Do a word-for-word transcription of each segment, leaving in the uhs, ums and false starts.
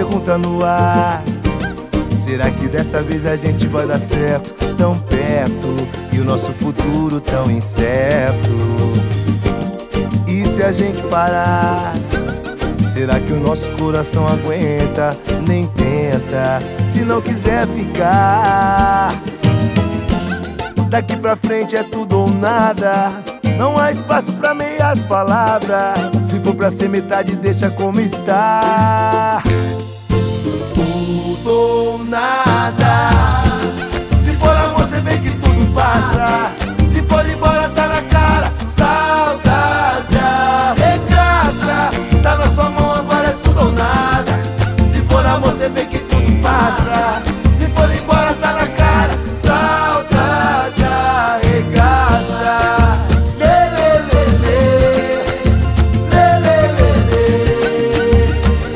pergunta no ar: será que dessa vez a gente vai dar certo? Tão perto e o nosso futuro tão incerto. E se a gente parar, será que o nosso coração aguenta? Nem tenta, se não quiser ficar. Daqui pra frente é tudo ou nada, não há espaço pra meias palavras. Se for pra ser metade, deixa como está. Tudo ou nada. Se for amor, cê vê que tudo passa. Se for embora, tá na cara. Saudade arregaça. Tá na sua mão, agora é tudo ou nada. Se for amor, cê vê que tudo passa. Se for embora, tá na cara. Saudade arregaça. Lê, lê, lê, lê. Lê, lê, lê,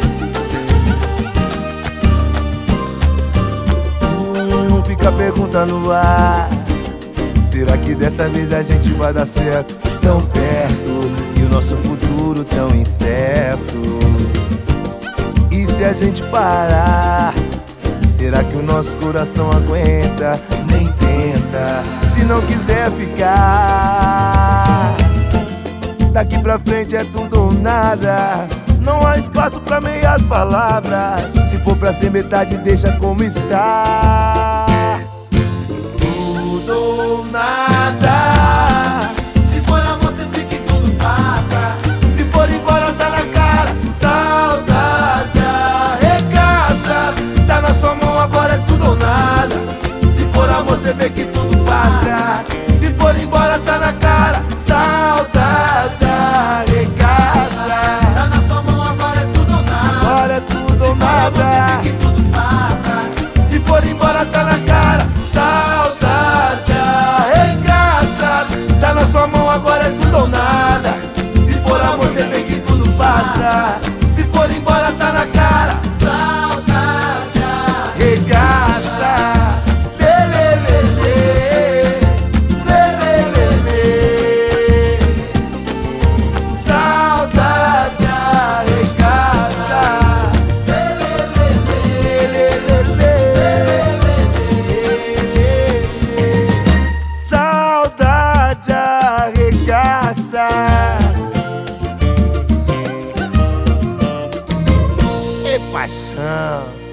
lê. Hum, fica a pergunta no ar: será que dessa vez a gente vai dar certo? Tão perto e o nosso futuro tão incerto. E se a gente parar, será que o nosso coração aguenta? Nem tenta, se não quiser ficar. Daqui pra frente é tudo ou nada, não há espaço pra meias palavras. Se for pra ser metade, deixa como está. Tudo ou nada. Se for amor, cê fica e tudo passa. Se for embora, tá na cara. Saudade arregaça. Tá na sua mão, agora é tudo ou nada. Se for amor, cê vê que tudo passa. Se for embora, tá na cara. Saudade arregaça. Tá na sua mão, agora é tudo ou nada. Agora é tudo ou nada. Você vê que tudo passa. Se for embora, tá na cara. Saudade arregaça. Tá na sua mão, agora é tudo ou nada. Se for amor, cê vê que tudo passa. Se for embora, tá na cara. Saudade Arregaça. Lê, lê, lê, lê. Lê, lê, lê, lê. Saudade arregaça. Lê, lê, lê, lê, lê, lê. Saudade arregaça. E paixão.